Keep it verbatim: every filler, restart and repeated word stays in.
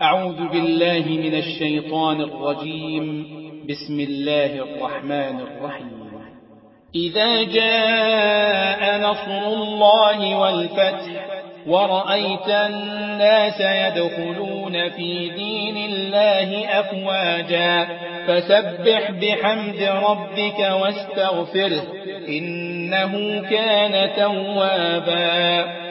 أعوذ بالله من الشيطان الرجيم. بسم الله الرحمن الرحيم. إذا جاء نصر الله والفتح ورأيت الناس يدخلون في دين الله أفواجا فسبح بحمد ربك واستغفره إنه كان توابا.